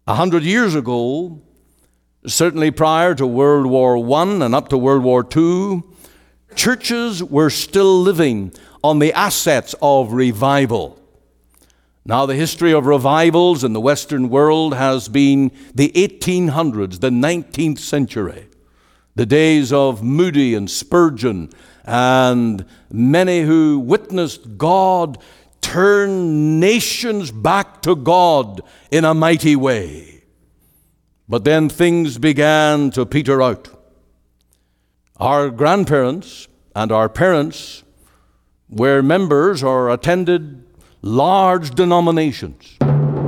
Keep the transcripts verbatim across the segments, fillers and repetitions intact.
A hundred years ago, certainly prior to World War One and up to World War Two, churches were still living on the assets of revival. Now, the history of revivals in the Western world has been the eighteen hundreds, the nineteenth century, the days of Moody and Spurgeon, and many who witnessed God turn nations back to God in a mighty way. But then things began to peter out. Our grandparents and our parents were members or attended large denominations.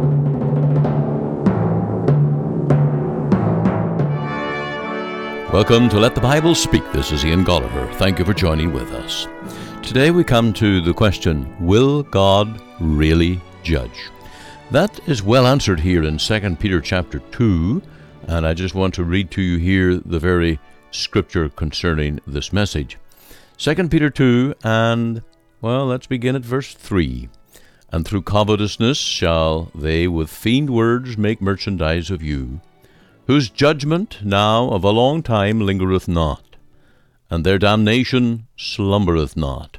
Welcome to Let the Bible Speak. This is Ian Gulliver. Thank you for joining with us. Today we come to the question, will God really judge? That is well answered here in Second Peter chapter two, and I just want to read to you here the very scripture concerning this message. Second Peter two, and, well, let's begin at verse three. And through covetousness shall they with feigned words make merchandise of you, whose judgment now of a long time lingereth not, and their damnation slumbereth not.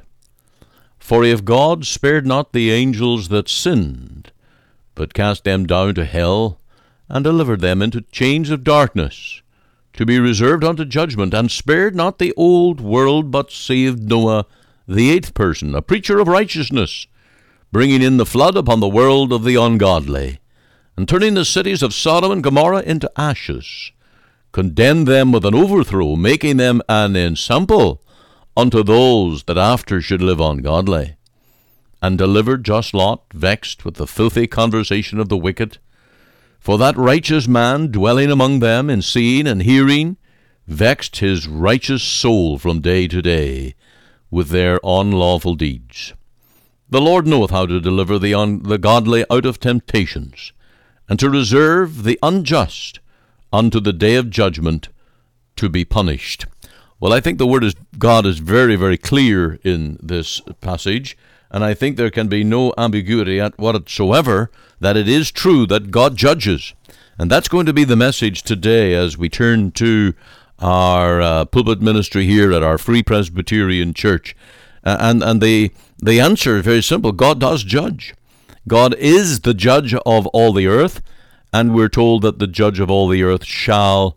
For if God spared not the angels that sinned, but cast them down to hell, and delivered them into chains of darkness, to be reserved unto judgment, and spared not the old world, but saved Noah, the eighth person, a preacher of righteousness, bringing in the flood upon the world of the ungodly, and turning the cities of Sodom and Gomorrah into ashes, condemned them with an overthrow, making them an ensample unto those that after should live ungodly, and delivered just Lot, vexed with the filthy conversation of the wicked. For that righteous man dwelling among them in seeing and hearing vexed his righteous soul from day to day with their unlawful deeds. The Lord knoweth how to deliver the, un- the godly out of temptations, and to reserve the unjust unto the day of judgment to be punished. Well, I think the word of God is very, very clear in this passage, and I think there can be no ambiguity at whatsoever that it is true that God judges. And that's going to be the message today as we turn to our uh, pulpit ministry here at our Free Presbyterian Church. Uh, and and the, the answer is very simple. God does judge. God is the judge of all the earth, and we're told that the judge of all the earth shall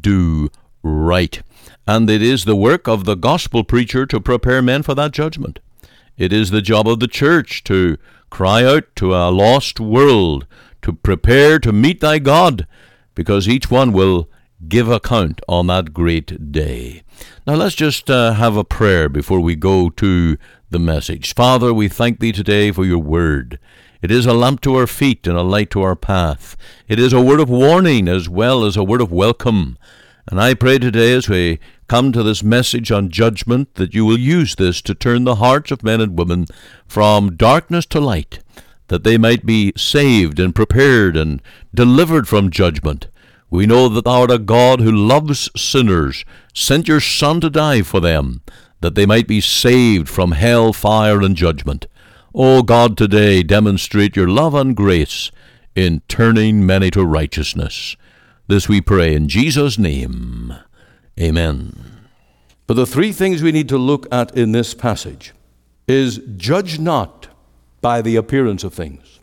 do right. And it is the work of the gospel preacher to prepare men for that judgment. It is the job of the church to cry out to a lost world, to prepare to meet thy God, because each one will give account on that great day. Now let's just uh, have a prayer before we go to the message. Father, we thank thee today for your word. It is a lamp to our feet and a light to our path. It is a word of warning as well as a word of welcome. And I pray today as we come to this message on judgment that you will use this to turn the hearts of men and women from darkness to light, that they might be saved and prepared and delivered from judgment. We know that thou art a God who loves sinners, sent your Son to die for them, that they might be saved from hell, fire, and judgment. O God, today demonstrate your love and grace in turning many to righteousness. This we pray in Jesus' name. Amen. But the three things we need to look at in this passage is judge not by the appearance of things.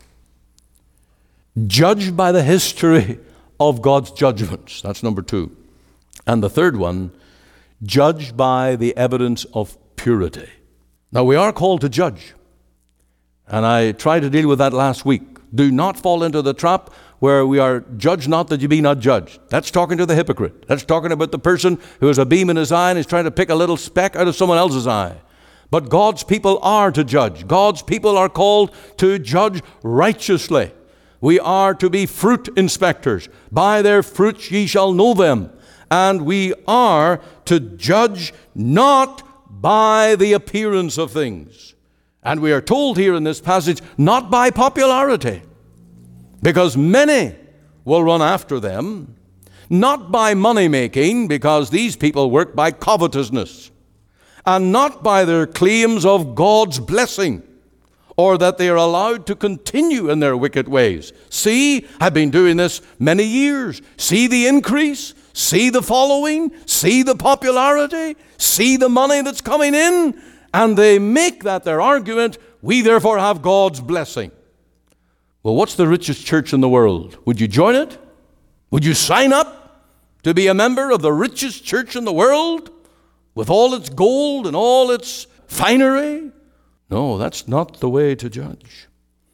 Judge by the history of God's judgments. That's number two. And the third one, judge by the evidence of purity. Now, we are called to judge. And I tried to deal with that last week. Do not fall into the trap where we are judge not that you be not judged. That's talking to the hypocrite. That's talking about the person who has a beam in his eye and is trying to pick a little speck out of someone else's eye. But God's people are to judge. God's people are called to judge righteously. We are to be fruit inspectors. By their fruits ye shall know them. And we are to judge not by the appearance of things. And we are told here in this passage, not by popularity, because many will run after them, not by money making, because these people work by covetousness, and not by their claims of God's blessing, or that they are allowed to continue in their wicked ways. See, I've been doing this many years. See the increase. See the following. See the popularity. See the money that's coming in. And they make that their argument. We therefore have God's blessing. Well, what's the richest church in the world? Would you join it? Would you sign up to be a member of the richest church in the world with all its gold and all its finery? No, that's not the way to judge.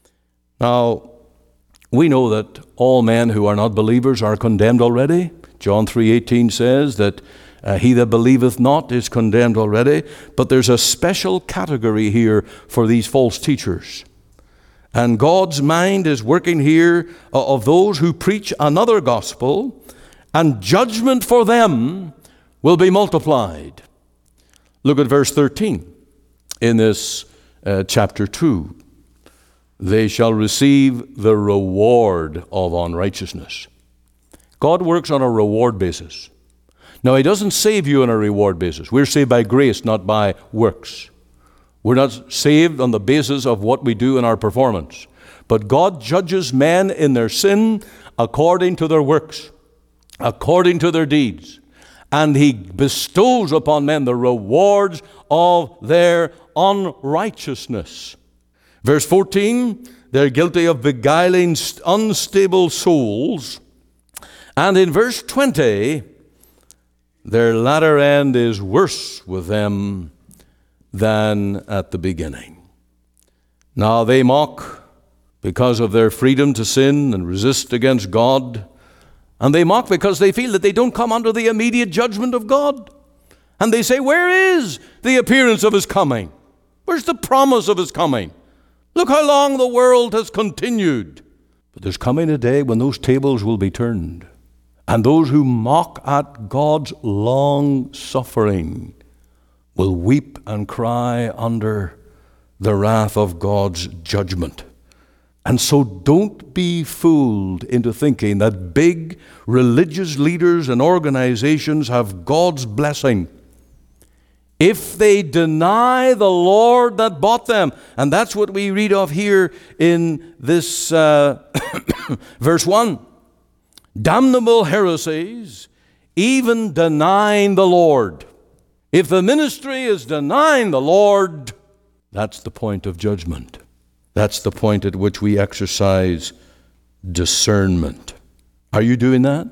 Now, we know that all men who are not believers are condemned already. John three eighteen says that uh, he that believeth not is condemned already. But there's a special category here for these false teachers. And God's mind is working here of those who preach another gospel, and judgment for them will be multiplied. Look at verse thirteen in this uh, chapter two. They shall receive the reward of unrighteousness. God works on a reward basis. Now, he doesn't save you on a reward basis. We're saved by grace, not by works. We're not saved on the basis of what we do in our performance. But God judges men in their sin according to their works, according to their deeds. And he bestows upon men the rewards of their unrighteousness. Verse fourteen, they're guilty of beguiling unstable souls. And in verse twenty, their latter end is worse with them than at the beginning. Now they mock because of their freedom to sin and resist against God. And they mock because they feel that they don't come under the immediate judgment of God. And they say, where is the appearance of his coming? Where's the promise of his coming? Look how long the world has continued. But there's coming a day when those tables will be turned. And those who mock at God's long suffering will weep and cry under the wrath of God's judgment. And so don't be fooled into thinking that big religious leaders and organizations have God's blessing if they deny the Lord that bought them. And that's what we read of here in this uh, verse one. Damnable heresies, even denying the Lord. If the ministry is denying the Lord, that's the point of judgment. That's the point at which we exercise discernment. Are you doing that?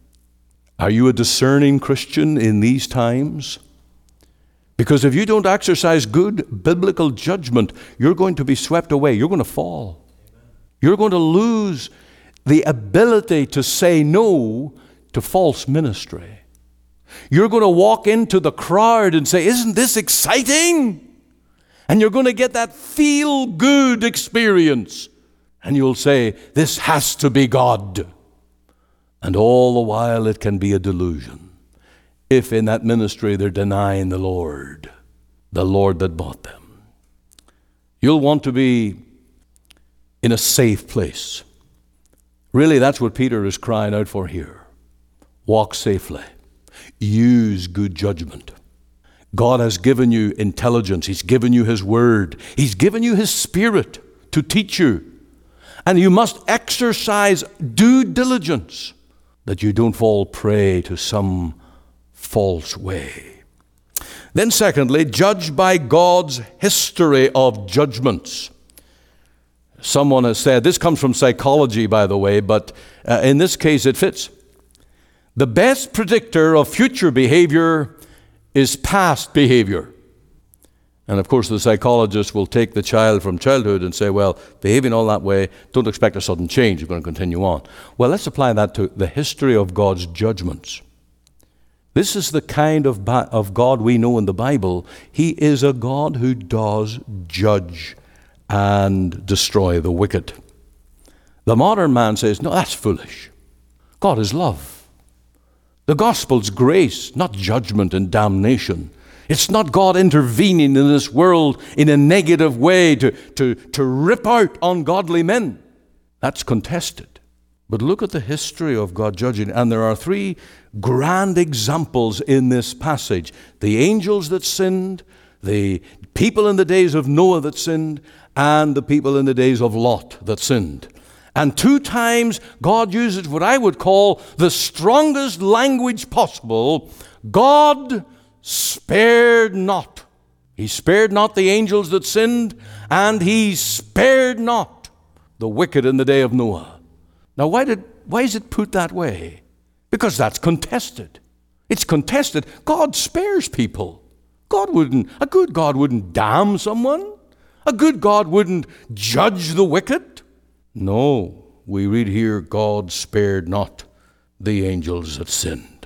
Are you a discerning Christian in these times? Because if you don't exercise good biblical judgment, you're going to be swept away. You're going to fall. You're going to lose the ability to say no to false ministry. You're going to walk into the crowd and say, isn't this exciting? And you're going to get that feel-good experience. And you'll say, this has to be God. And all the while it can be a delusion. If in that ministry they're denying the Lord, the Lord that bought them. You'll want to be in a safe place. Really, that's what Peter is crying out for here. Walk safely. Use good judgment. God has given you intelligence. He's given you His Word. He's given you His Spirit to teach you. And you must exercise due diligence that you don't fall prey to some false way. Then secondly, judge by God's history of judgments. Someone has said, this comes from psychology, by the way, but uh, in this case it fits. The best predictor of future behavior is past behavior. And of course the psychologist will take the child from childhood and say, well, behaving all that way, don't expect a sudden change. You're going to continue on. Well, let's apply that to the history of God's judgments. This is the kind of, ba- of God we know in the Bible. He is a God who does judge and destroy the wicked. The modern man says, no, that's foolish. God is love. The gospel's grace, not judgment and damnation. It's not God intervening in this world in a negative way to, to, to rip out ungodly men. That's contested. But look at the history of God judging. And there are three grand examples in this passage. The angels that sinned, the people in the days of Noah that sinned and the people in the days of Lot that sinned. And two times God uses what I would call the strongest language possible. God spared not. He spared not the angels that sinned, and he spared not the wicked in the day of Noah. Now, why did why is it put that way? Because that's contested. It's contested. God spares people. God wouldn't, a good God wouldn't damn someone. A good God wouldn't judge the wicked. No, we read here, God spared not the angels that sinned.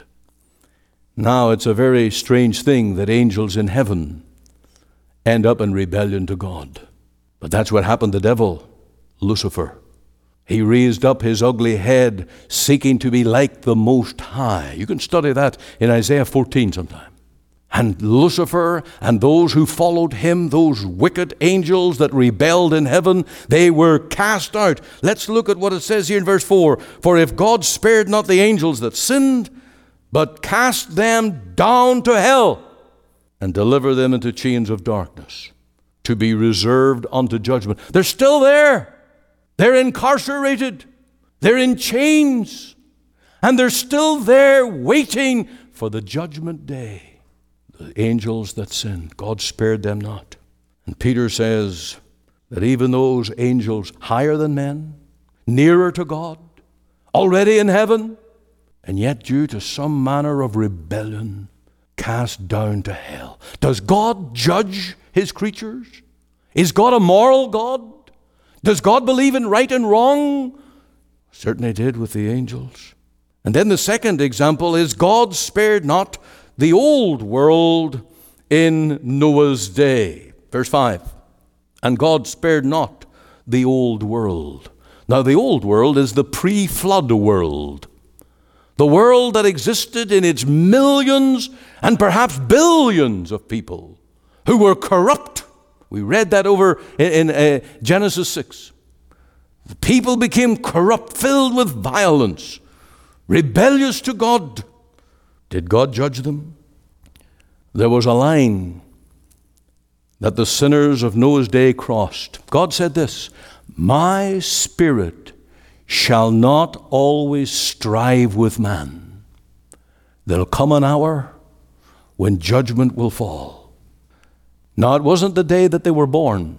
Now, it's a very strange thing that angels in heaven end up in rebellion to God. But that's what happened to the devil, Lucifer. He raised up his ugly head, seeking to be like the Most High. You can study that in Isaiah fourteen sometime. And Lucifer and those who followed him, those wicked angels that rebelled in heaven, they were cast out. Let's look at what it says here in verse four. For if God spared not the angels that sinned, but cast them down to hell, and deliver them into chains of darkness, to be reserved unto judgment. They're still there. They're incarcerated. They're in chains. And they're still there waiting for the judgment day. The angels that sinned, God spared them not. And Peter says that even those angels higher than men, nearer to God, already in heaven, and yet due to some manner of rebellion, cast down to hell. Does God judge his creatures? Is God a moral God? Does God believe in right and wrong? Certainly did with the angels. And then the second example is God spared not the old world in Noah's day. Verse five. And God spared not the old world. Now the old world is the pre-flood world. The world that existed in its millions and perhaps billions of people who were corrupt. We read that over in, in uh, Genesis six. The people became corrupt, filled with violence, rebellious to God. Did God judge them? There was a line that the sinners of Noah's day crossed. God said this, my spirit shall not always strive with man. There'll come an hour when judgment will fall. Now, it wasn't the day that they were born.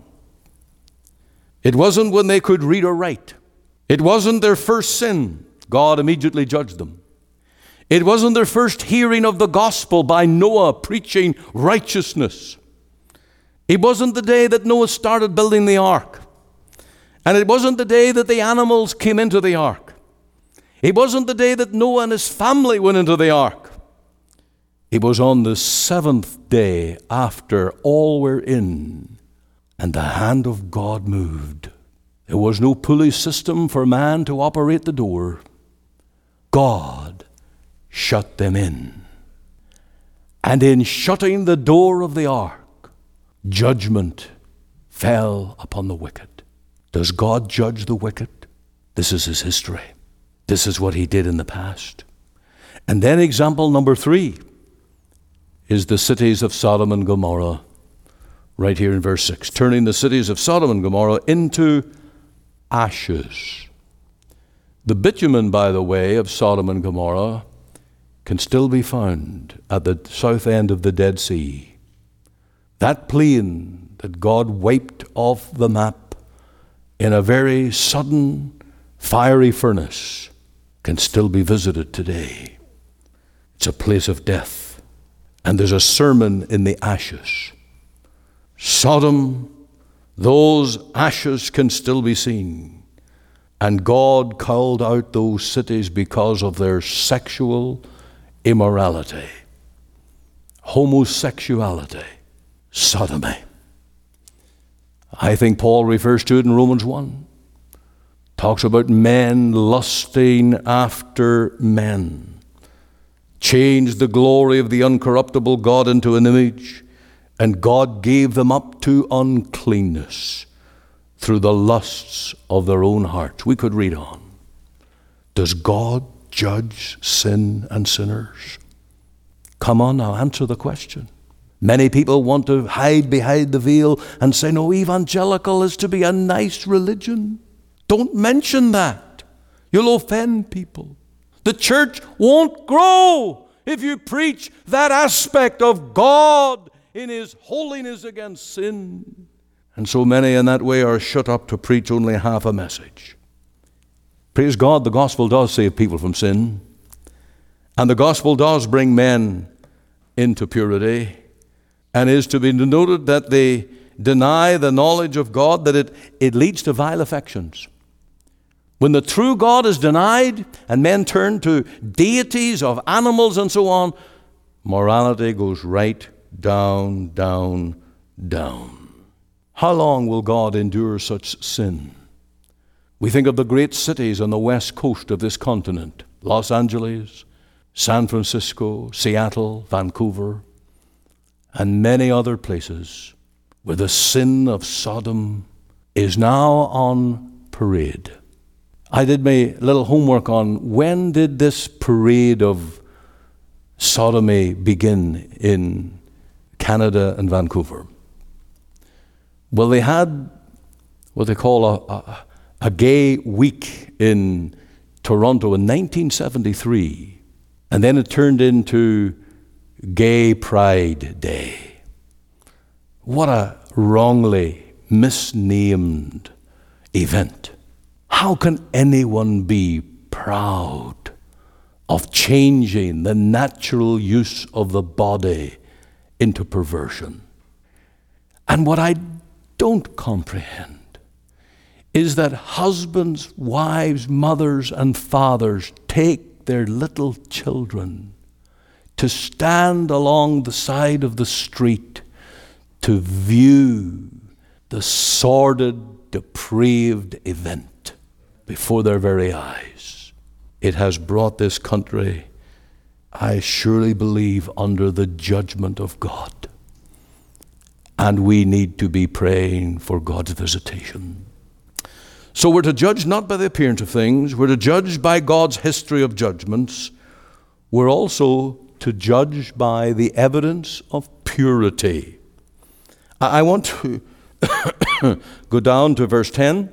It wasn't when they could read or write. It wasn't their first sin. God immediately judged them. It wasn't their first hearing of the gospel by Noah preaching righteousness. It wasn't the day that Noah started building the ark. And it wasn't the day that the animals came into the ark. It wasn't the day that Noah and his family went into the ark. It was on the seventh day after all were in, and the hand of God moved. There was no pulley system for man to operate the door. God shut them in. And in shutting the door of the ark, judgment fell upon the wicked. Does God judge the wicked? This is his history. This is what he did in the past. And then example number three is the cities of Sodom and Gomorrah, right here in verse six. Turning the cities of Sodom and Gomorrah into ashes. The bitumen, by the way, of Sodom and Gomorrah can still be found at the south end of the Dead Sea. That plain that God wiped off the map in a very sudden fiery furnace can still be visited today. It's a place of death. And there's a sermon in the ashes. Sodom, those ashes can still be seen. And God called out those cities because of their sexual immorality, homosexuality, sodomy. I think Paul refers to it in Romans one. Talks about men lusting after men. Changed the glory of the uncorruptible God into an image, and God gave them up to uncleanness through the lusts of their own hearts. We could read on. Does God judge sin and sinners? Come on now, answer the question. Many people want to hide behind the veil and say, no, evangelical is to be a nice religion. Don't mention that. You'll offend people. The church won't grow if you preach that aspect of God in His holiness against sin. And so many in that way are shut up to preach only half a message. Praise God, the gospel does save people from sin. And the gospel does bring men into purity. And is to be noted that they deny the knowledge of God, that it, it leads to vile affections. When the true God is denied and men turn to deities of animals and so on, morality goes right down, down, down. How long will God endure such sin? We think of the great cities on the west coast of this continent, Los Angeles, San Francisco, Seattle, Vancouver, and many other places where the sin of Sodom is now on parade. I did my little homework on when did this parade of sodomy begin in Canada and Vancouver. Well, they had what they call a, a, a gay week in Toronto in nineteen seventy-three, and then it turned into Gay Pride Day. What a wrongly misnamed event. How can anyone be proud of changing the natural use of the body into perversion? And what I don't comprehend is that husbands, wives, mothers, and fathers take their little children to stand along the side of the street to view the sordid, depraved event before their very eyes. It has brought this country, I surely believe, under the judgment of God. And we need to be praying for God's visitation. So we're to judge not by the appearance of things. We're to judge by God's history of judgments. We're also to judge by the evidence of purity. I want to go down to verse ten.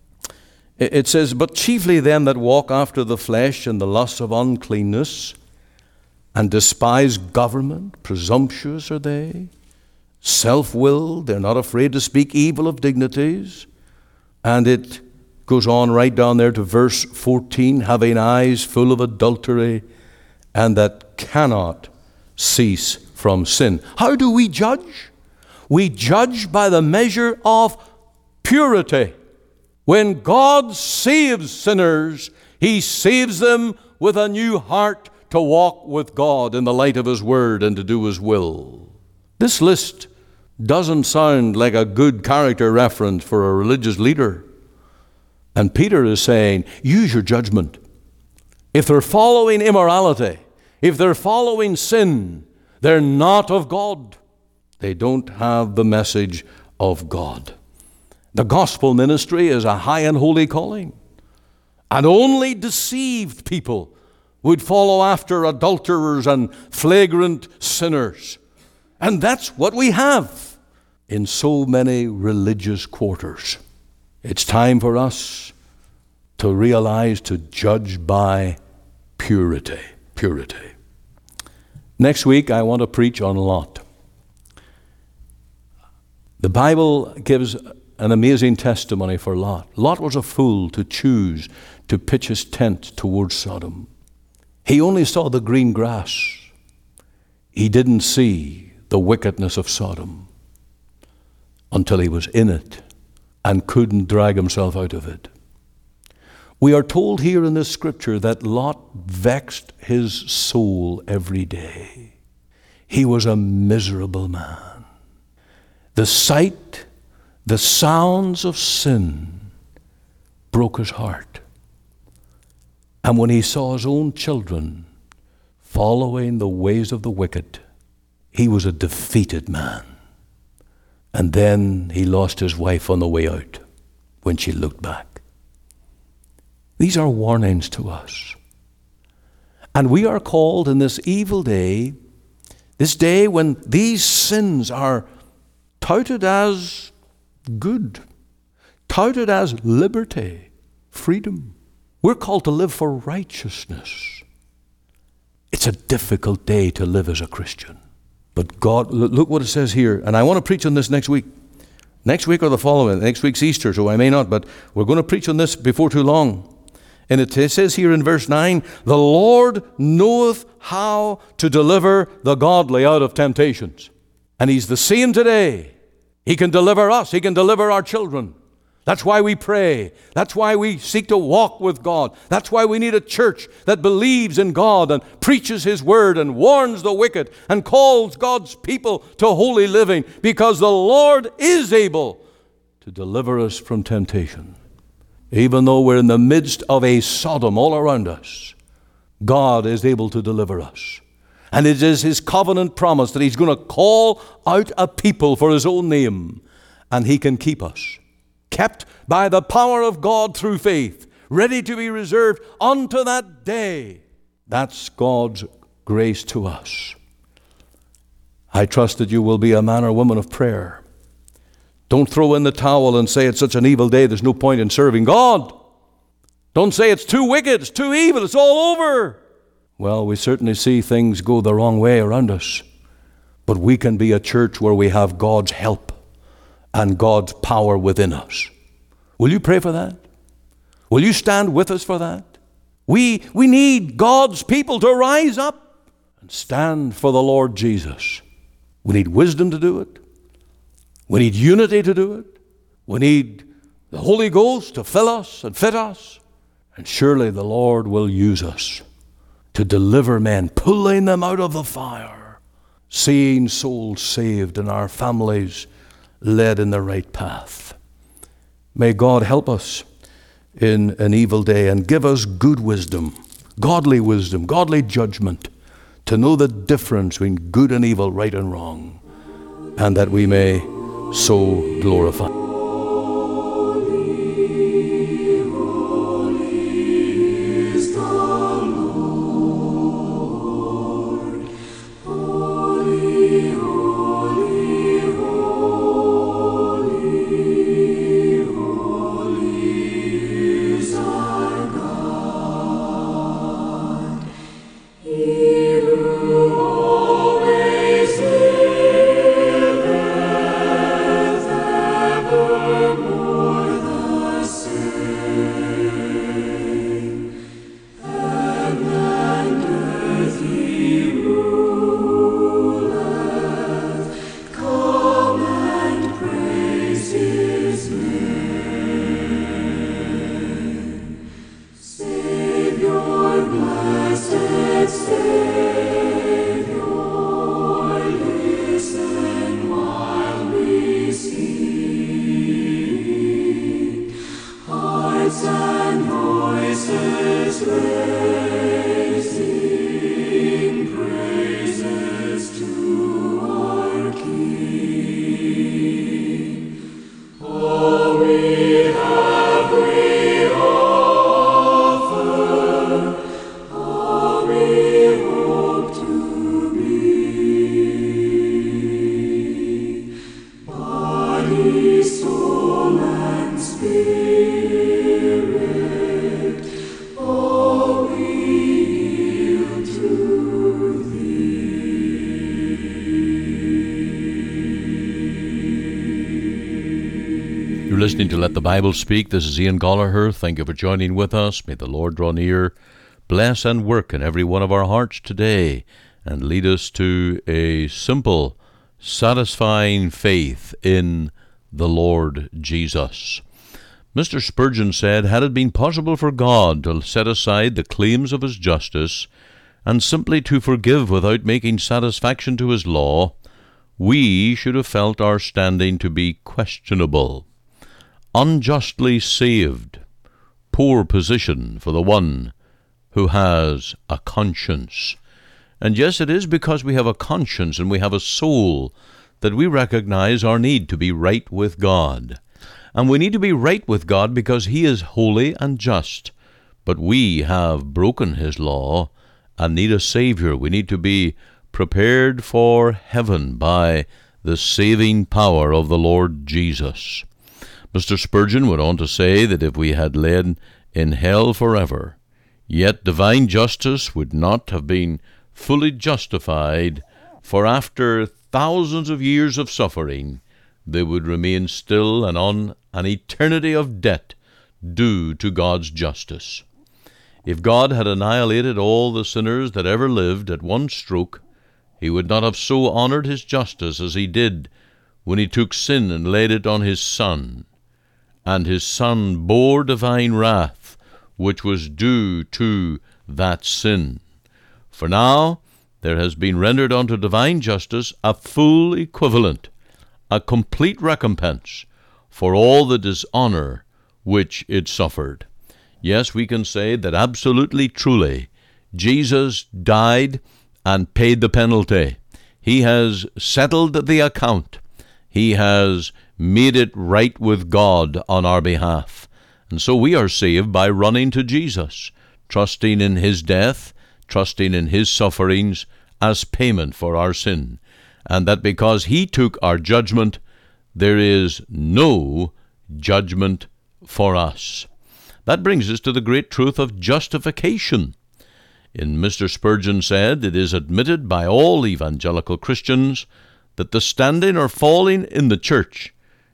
It says, but chiefly them that walk after the flesh and the lusts of uncleanness, and despise government, presumptuous are they, self-willed, they're not afraid to speak evil of dignities. And it goes on right down there to verse fourteen, having eyes full of adultery, and that cannot cease from sin. How do we judge? We judge by the measure of purity. When God saves sinners, He saves them with a new heart to walk with God in the light of His Word and to do His will. This list doesn't sound like a good character reference for a religious leader. And Peter is saying, use your judgment. If they're following immorality, if they're following sin, they're not of God. They don't have the message of God. The gospel ministry is a high and holy calling. And only deceived people would follow after adulterers and flagrant sinners. And that's what we have in so many religious quarters. It's time for us to realize to judge by purity. Purity. Next week, I want to preach on Lot. The Bible gives an amazing testimony for Lot. Lot was a fool to choose to pitch his tent towards Sodom. He only saw the green grass. He didn't see the wickedness of Sodom until he was in it and couldn't drag himself out of it. We are told here in this scripture that Lot vexed his soul every day. He was a miserable man. The sight, the sounds of sin broke his heart. And when he saw his own children following the ways of the wicked, he was a defeated man. And then he lost his wife on the way out when she looked back. These are warnings to us. And we are called in this evil day This day when these sins are touted as good, touted as liberty, freedom. We're called to live for righteousness. It's a difficult day to live as a Christian. But God, look what it says here, and I want to preach on this next week. Next week or the following. Next week's Easter, so I may not, but we're going to preach on this before too long. And it says here in verse nine, the Lord knoweth how to deliver the godly out of temptations. And He's the same today. He can deliver us. He can deliver our children. That's why we pray. That's why we seek to walk with God. That's why we need a church that believes in God and preaches His word and warns the wicked and calls God's people to holy living, because the Lord is able to deliver us from temptation. Even though we're in the midst of a Sodom all around us, God is able to deliver us. And it is His covenant promise that He's going to call out a people for His own name, and He can keep us, kept by the power of God through faith, ready to be reserved unto that day. That's God's grace to us. I trust that you will be a man or woman of prayer. Don't throw in the towel and say it's such an evil day, there's no point in serving God. Don't say it's too wicked, it's too evil, it's all over. Well, we certainly see things go the wrong way around us. But we can be a church where we have God's help and God's power within us. Will you pray for that? Will you stand with us for that? We, we need God's people to rise up and stand for the Lord Jesus. We need wisdom to do it. We need unity to do it. We need the Holy Ghost to fill us and fit us. And surely the Lord will use us to deliver men, pulling them out of the fire, seeing souls saved and our families led in the right path. May God help us in an evil day and give us good wisdom, godly wisdom, godly judgment, to know the difference between good and evil, right and wrong, and that we may so glorify. Listening to Let the Bible Speak. This is Ian Gallagher. Thank you for joining with us. May the Lord draw near, bless and work in every one of our hearts today, and lead us to a simple, satisfying faith in the Lord Jesus. Mister Spurgeon said, had it been possible for God to set aside the claims of His justice and simply to forgive without making satisfaction to His law, we should have felt our standing to be questionable. Unjustly saved, poor position for the one who has a conscience. And yes, it is because we have a conscience and we have a soul that we recognize our need to be right with God. And we need to be right with God because He is holy and just. But we have broken His law and need a Savior. We need to be prepared for heaven by the saving power of the Lord Jesus. Mister Spurgeon went on to say that if we had lain in hell forever, yet divine justice would not have been fully justified, for after thousands of years of suffering, they would remain still and on an eternity of debt due to God's justice. If God had annihilated all the sinners that ever lived at one stroke, he would not have so honored his justice as he did when he took sin and laid it on his Son. And his Son bore divine wrath, which was due to that sin. For now there has been rendered unto divine justice a full equivalent, a complete recompense for all the dishonor which it suffered. Yes, we can say that absolutely truly Jesus died and paid the penalty. He has settled the account. He has made it right with God on our behalf. And so we are saved by running to Jesus, trusting in his death, trusting in his sufferings as payment for our sin. And that because he took our judgment, there is no judgment for us. That brings us to the great truth of justification. And Mister Spurgeon said, it is admitted by all evangelical Christians that the standing or falling in the church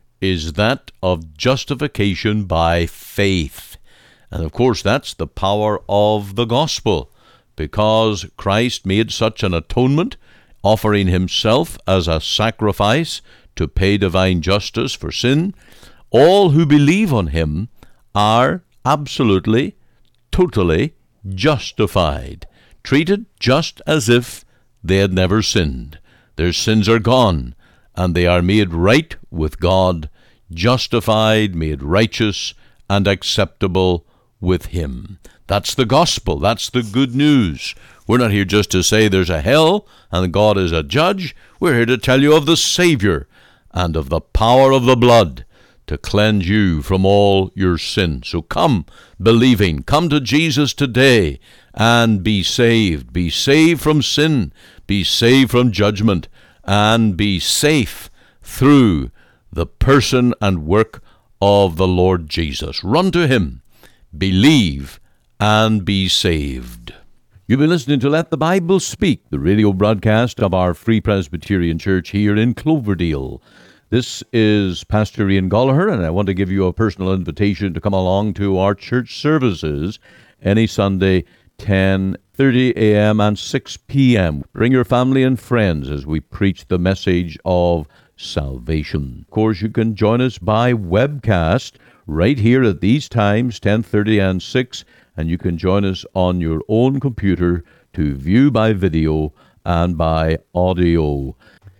is that of justification by faith. And of course that's the power of the gospel, because Christ made such an atonement, offering himself as a sacrifice to pay divine justice for sin. All who believe on him are absolutely, totally justified, treated just as if they had never sinned. Their sins are gone, and they are made right with God, justified, made righteous, and acceptable with him. That's the gospel. That's the good news. We're not here just to say there's a hell and God is a judge. We're here to tell you of the Savior and of the power of the blood to cleanse you from all your sin. So come believing. Come to Jesus today and be saved. Be saved from sin. Be saved from judgment. And be safe through the person and work of the Lord Jesus. Run to him. Believe and be saved. You've been listening to Let the Bible Speak, the radio broadcast of our Free Presbyterian Church here in Cloverdale. This is Pastor Ian Gallagher, and I want to give you a personal invitation to come along to our church services any Sunday, ten thirty a.m. and six p.m. Bring your family and friends as we preach the message of salvation. Of course, you can join us by webcast right here at these times, ten thirty and six, and you can join us on your own computer to view by video and by audio.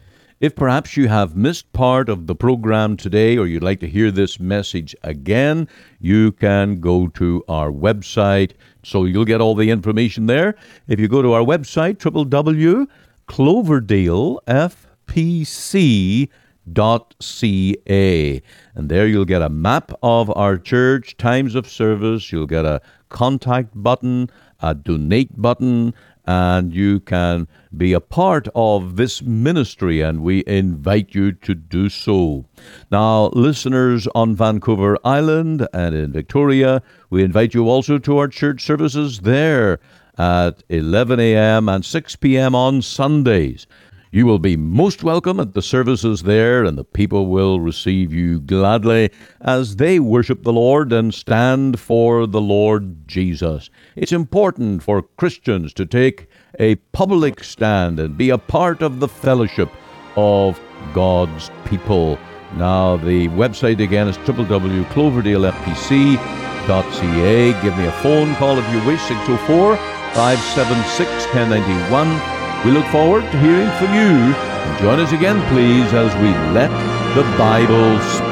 If perhaps you have missed part of the program today, or you'd like to hear this message again, you can go to our website, so you'll get all the information there. If you go to our website, w w w dot cloverdale f p c dot c a, and there you'll get a map of our church, times of service, you'll get a contact button, a donate button, and you can be a part of this ministry, and we invite you to do so. Now, listeners on Vancouver Island and in Victoria, we invite you also to our church services there at eleven a.m. and six p.m. on Sundays. You will be most welcome at the services there, and the people will receive you gladly as they worship the Lord and stand for the Lord Jesus. It's important for Christians to take a public stand and be a part of the fellowship of God's people. Now, the website again is w w w dot cloverdale f p c dot c a. Give me a phone call if you wish, six oh four, five seven six, one oh nine one. We look forward to hearing from you. And join us again, please, as we let the Bible speak.